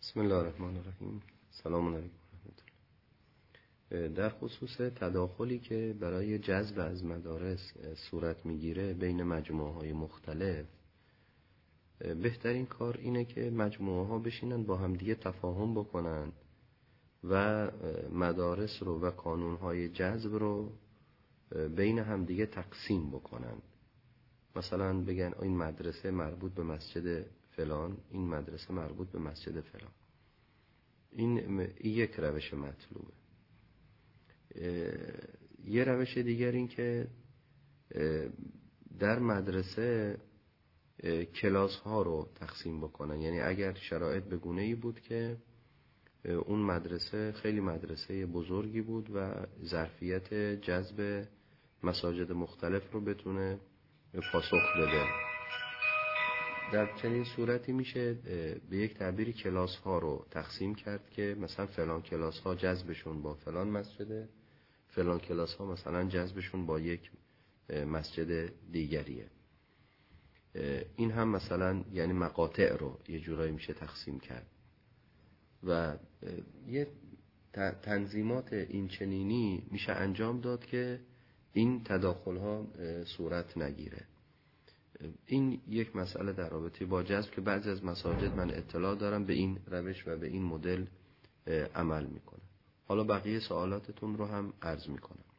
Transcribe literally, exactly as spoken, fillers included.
بسم الله الرحمن الرحیم. سلام علیکم ورحمت الله. در خصوص تداخلی که برای جذب از مدارس صورت میگیره بین مجموعه های مختلف، بهترین کار اینه که مجموعه ها بشینن با همدیگه تفاهم بکنن و مدارس رو و قانون های جذب رو بین همدیگه تقسیم بکنن. مثلا بگن این مدرسه مربوط به مسجد فلان، این مدرسه مربوط به مسجد فلان. این یک روش مطلوبه. یه روش دیگر این که در مدرسه کلاس ها رو تقسیم بکنن. یعنی اگر شرایط به گونه‌ای بود که اون مدرسه خیلی مدرسه بزرگی بود و ظرفیت جذب مساجد مختلف رو بتونه پاسخ بده، در چنین صورتی میشه به یک تعبیری کلاس ها رو تقسیم کرد که مثلا فلان کلاس ها جذبشون با فلان مسجده، فلان کلاس ها مثلا جذبشون با یک مسجد دیگریه. این هم مثلا یعنی مقاطع رو یه جورایی میشه تقسیم کرد و یه تنظیمات این چنینی میشه انجام داد که این تداخل ها صورت نگیره. این یک مسئله در رابطه با جذب که بعضی از مساجد من اطلاع دارم به این روش و به این مدل عمل میکنه. حالا بقیه سوالاتتون رو هم عرض میکنم.